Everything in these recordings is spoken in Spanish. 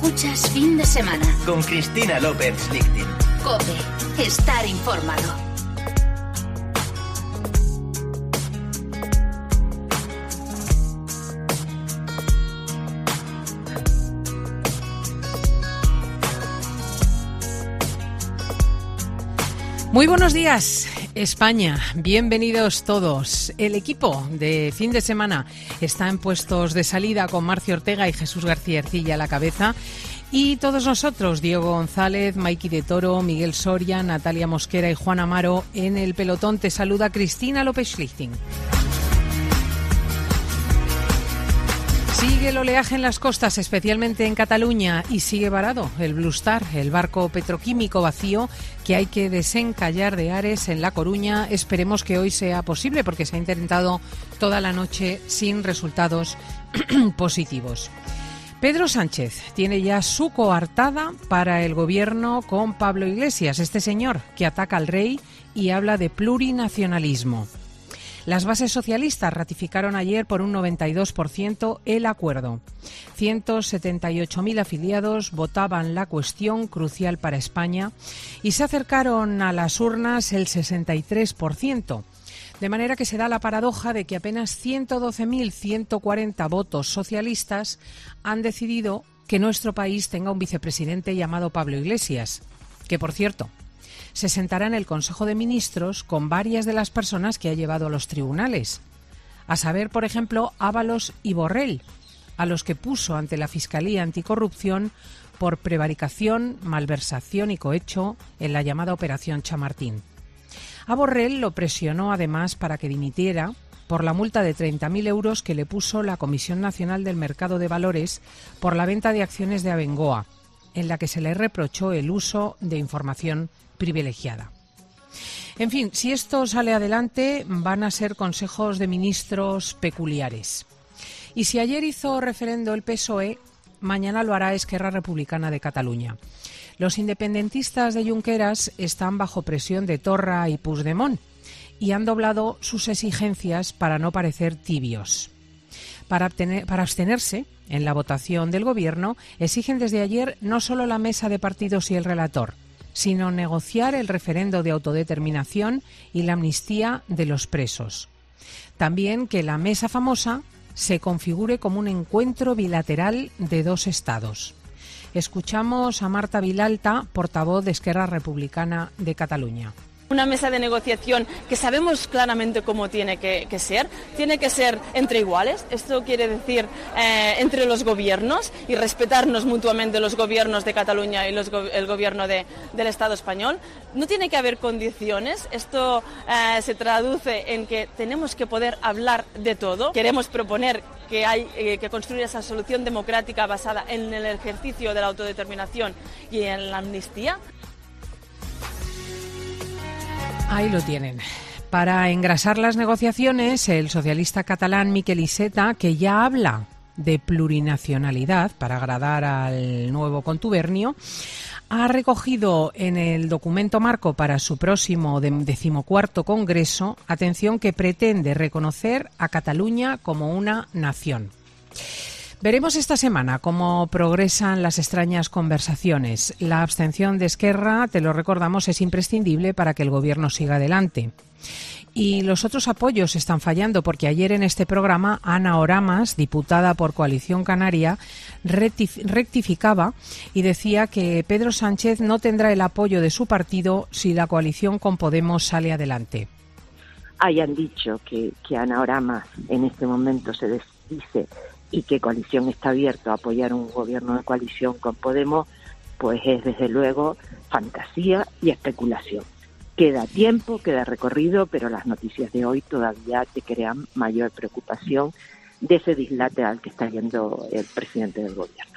Escuchas Fin de Semana con Cristina López Schlichting. COPE. Estar informado. Muy buenos días, España. Bienvenidos todos. El equipo de Fin de Semana está en puestos de salida con Marcio Ortega y Jesús García Ercilla a la cabeza. Y todos nosotros, Diego González, Maiki de Toro, Miguel Soria, Natalia Mosquera y Juan Amaro en el pelotón. Te saluda Cristina López Schlichting. Sigue el oleaje en las costas, especialmente en Cataluña, y sigue varado el Blue Star, el barco petroquímico vacío que hay que desencallar de Ares en La Coruña. Esperemos que hoy sea posible porque se ha intentado toda la noche sin resultados positivos. Pedro Sánchez tiene ya su coartada para el gobierno con Pablo Iglesias, este señor que ataca al rey y habla de plurinacionalismo. Las bases socialistas ratificaron ayer por un 92% el acuerdo. 178.000 afiliados votaban la cuestión crucial para España y se acercaron a las urnas el 63%. De manera que se da la paradoja de que apenas 112.140 votos socialistas han decidido que nuestro país tenga un vicepresidente llamado Pablo Iglesias, que, por cierto, se sentará en el Consejo de Ministros con varias de las personas que ha llevado a los tribunales. A saber, por ejemplo, Ábalos y Borrell, a los que puso ante la Fiscalía Anticorrupción por prevaricación, malversación y cohecho en la llamada Operación Chamartín. A Borrell lo presionó además para que dimitiera por la multa de 30.000 euros que le puso la Comisión Nacional del Mercado de Valores por la venta de acciones de Abengoa, en la que se le reprochó el uso de información privilegiada. En fin, si esto sale adelante, van a ser consejos de ministros peculiares. Y si ayer hizo referendo el PSOE, mañana lo hará Esquerra Republicana de Cataluña. Los independentistas de Junqueras están bajo presión de Torra y Puigdemont y han doblado sus exigencias para no parecer tibios. Para abstenerse en la votación del Gobierno, exigen desde ayer no solo la mesa de partidos y el relator, sino negociar el referendo de autodeterminación y la amnistía de los presos. También que la mesa famosa se configure como un encuentro bilateral de dos estados. Escuchamos a Marta Vilalta, portavoz de Esquerra Republicana de Cataluña. Una mesa de negociación que sabemos claramente cómo tiene que ser entre iguales, esto quiere decir entre los gobiernos y respetarnos mutuamente los gobiernos de Cataluña y el gobierno del Estado español. No tiene que haber condiciones, esto se traduce en que tenemos que poder hablar de todo. Queremos proponer que hay que construir esa solución democrática basada en el ejercicio de la autodeterminación y en la amnistía. Ahí lo tienen. Para engrasar las negociaciones, el socialista catalán Miquel Iceta, que ya habla de plurinacionalidad para agradar al nuevo contubernio, ha recogido en el documento marco para su próximo 14º Congreso, atención, que pretende reconocer a Cataluña como una nación. Veremos esta semana cómo progresan las extrañas conversaciones. La abstención de Esquerra, te lo recordamos, es imprescindible para que el Gobierno siga adelante. Y los otros apoyos están fallando porque ayer en este programa Ana Oramas, diputada por Coalición Canaria, rectificaba y decía que Pedro Sánchez no tendrá el apoyo de su partido si la coalición con Podemos sale adelante. Hayan dicho que Ana Oramas en este momento se desdice y que Coalición está abierto a apoyar un gobierno de coalición con Podemos, pues es desde luego fantasía y especulación. Queda tiempo, queda recorrido, pero las noticias de hoy todavía te crean mayor preocupación de ese dislate al que está yendo el presidente del gobierno.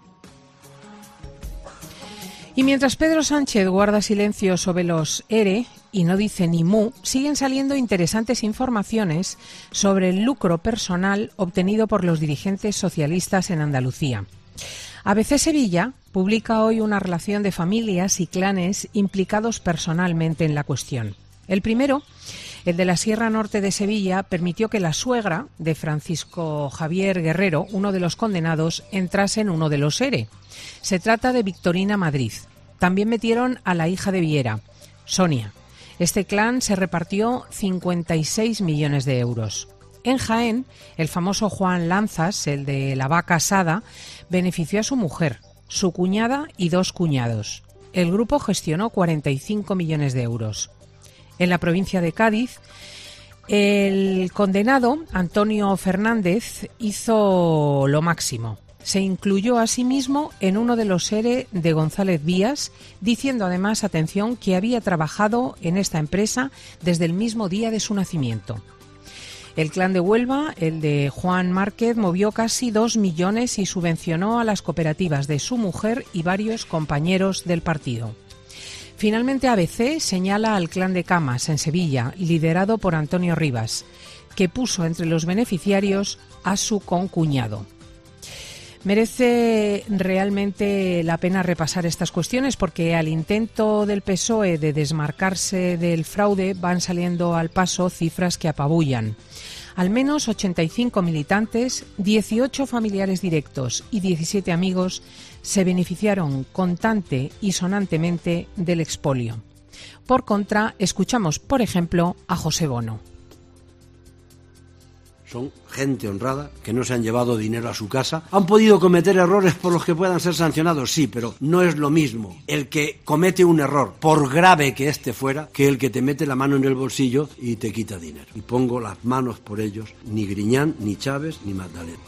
Y mientras Pedro Sánchez guarda silencio sobre los ERE y no dice ni mu, siguen saliendo interesantes informaciones sobre el lucro personal obtenido por los dirigentes socialistas en Andalucía. ABC Sevilla publica hoy una relación de familias y clanes implicados personalmente en la cuestión. El primero El de la Sierra Norte de Sevilla permitió que la suegra de Francisco Javier Guerrero, uno de los condenados, entrase en uno de los ERE. Se trata de Victorina Madrid. También metieron a la hija de Viera, Sonia. Este clan se repartió 56 millones de euros. En Jaén, el famoso Juan Lanzas, el de la vaca asada, benefició a su mujer, su cuñada y 2 cuñados. El grupo gestionó 45 millones de euros. En la provincia de Cádiz, el condenado, Antonio Fernández, hizo lo máximo. Se incluyó a sí mismo en uno de los ERE de González Vías, diciendo además, atención, que había trabajado en esta empresa desde el mismo día de su nacimiento. El clan de Huelva, el de Juan Márquez, movió casi 2 millones y subvencionó a las cooperativas de su mujer y varios compañeros del partido. Finalmente, ABC señala al clan de Camas, en Sevilla, liderado por Antonio Rivas, que puso entre los beneficiarios a su concuñado. Merece realmente la pena repasar estas cuestiones porque al intento del PSOE de desmarcarse del fraude van saliendo al paso cifras que apabullan. Al menos 85 militantes, 18 familiares directos y 17 amigos se beneficiaron contante y sonantemente del expolio. Por contra, escuchamos, por ejemplo, a José Bono. Son gente honrada, que no se han llevado dinero a su casa. ¿Han podido cometer errores por los que puedan ser sancionados? Sí, pero no es lo mismo el que comete un error, por grave que éste fuera, que el que te mete la mano en el bolsillo y te quita dinero. Y pongo las manos por ellos, ni Griñán, ni Chávez, ni Magdalena.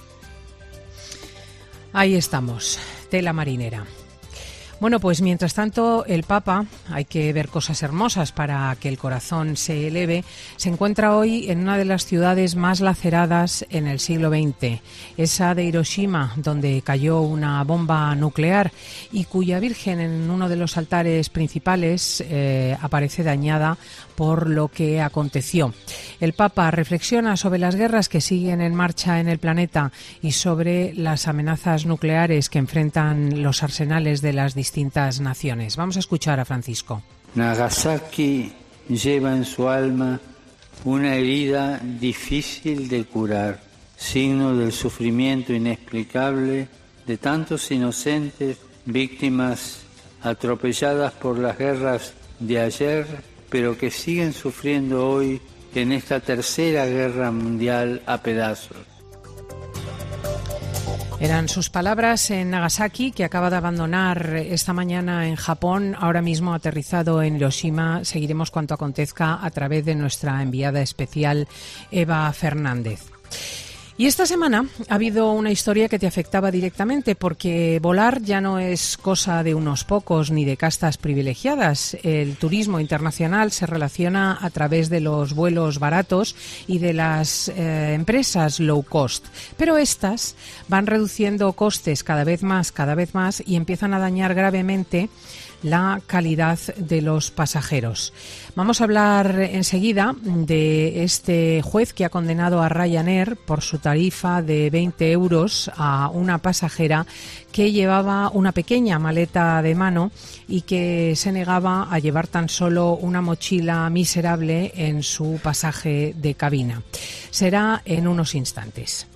Ahí estamos, tela marinera. Bueno, pues mientras tanto el Papa, hay que ver cosas hermosas para que el corazón se eleve, se encuentra hoy en una de las ciudades más laceradas en el siglo XX, esa de Hiroshima, donde cayó una bomba nuclear y cuya Virgen en uno de los altares principales aparece dañada por lo que aconteció. El Papa reflexiona sobre las guerras que siguen en marcha en el planeta y sobre las amenazas nucleares que enfrentan los arsenales de las distintas naciones. Vamos a escuchar a Francisco. Nagasaki lleva en su alma una herida difícil de curar, signo del sufrimiento inexplicable de tantos inocentes víctimas atropelladas por las guerras de ayer, pero que siguen sufriendo hoy en esta tercera guerra mundial a pedazos. Eran sus palabras en Nagasaki, que acaba de abandonar esta mañana en Japón, ahora mismo aterrizado en Hiroshima. Seguiremos cuanto acontezca a través de nuestra enviada especial Eva Fernández. Y esta semana ha habido una historia que te afectaba directamente porque volar ya no es cosa de unos pocos ni de castas privilegiadas. El turismo internacional se relaciona a través de los vuelos baratos y de las empresas low cost. Pero estas van reduciendo costes cada vez más y empiezan a dañar gravemente la calidad de los pasajeros. Vamos a hablar enseguida de este juez que ha condenado a Ryanair por su tarifa de 20 euros a una pasajera que llevaba una pequeña maleta de mano y que se negaba a llevar tan solo una mochila miserable en su pasaje de cabina. Será en unos instantes.